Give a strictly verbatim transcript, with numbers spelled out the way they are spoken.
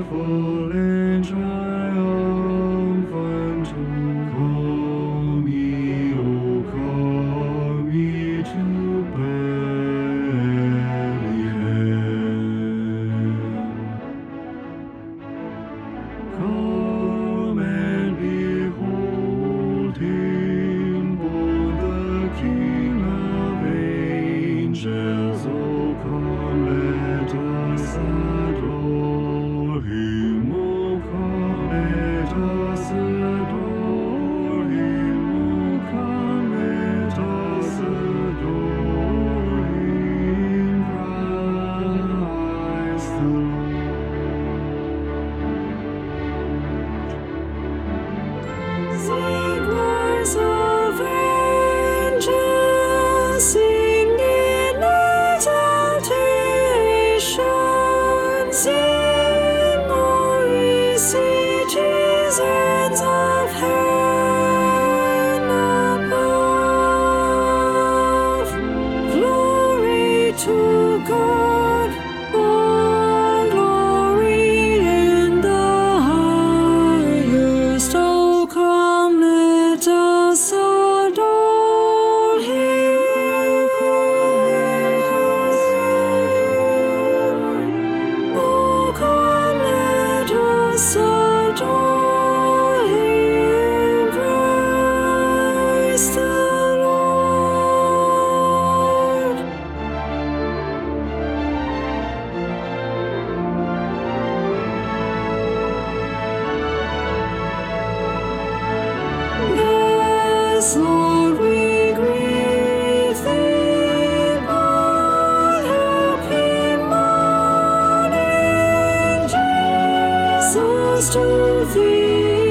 joyful and triumphant, come ye, O come ye to Bethlehem. Come and behold him, born the King of angels. O come, let us adore him. O come, let us adore him. O come, let us adore him, Christ the Lord. Sing, voice of angels, sing in exaltation, sing, O ye citizens of heaven above. Glory to God, all glory in the highest. O come, let us adore him. O come, let us adore him, Christ the Lord. Yes, Lord, we greet thee, all happy morning, Jesus, to thee